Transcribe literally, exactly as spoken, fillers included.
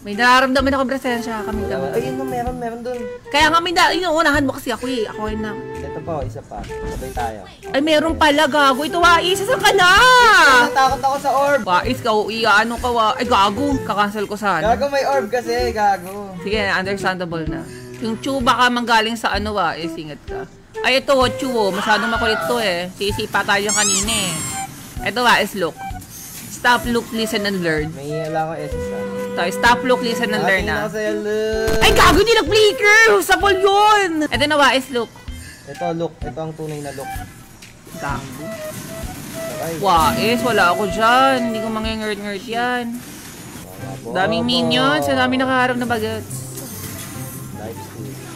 May nararamdaman ako presensya kami daw. Ayun no, meron, meron dun. Kaya nga may da, inuunahan mo kasi ako eh. Ako ay na. Ito po, isa pa. Sabay tayo. Ay, meron pala, gago. Ito, Wais. Saan ka na? Natakot ako sa orb. Wais, ka, iya, ano ka, wa? Ay, gago. Kakancel ko sana. Gago, may orb kasi, gago. Sige, understandable na. Yung Chuba ka manggaling sa ano, wa, eh, singat ka. Ay, ito, Chu, masyadong makulit to eh. Sisipa tayo kanina eh. Ito, Wais, look. Stop, look, listen, and learn. May wala ko S S ka. Tayo, stop, look, listen, and learn na. Nakatingin ako sa'yo, look. Ay, gago, di nag-flicker! Sapol yun! Ito na, Wais, look. Ito, look. Ito ang tunay na look. Gago. Okay. Wais, wala ako dyan. Hindi ko mga ngert-ngert yan. Daming minions, sa daming nakaharap na bagets.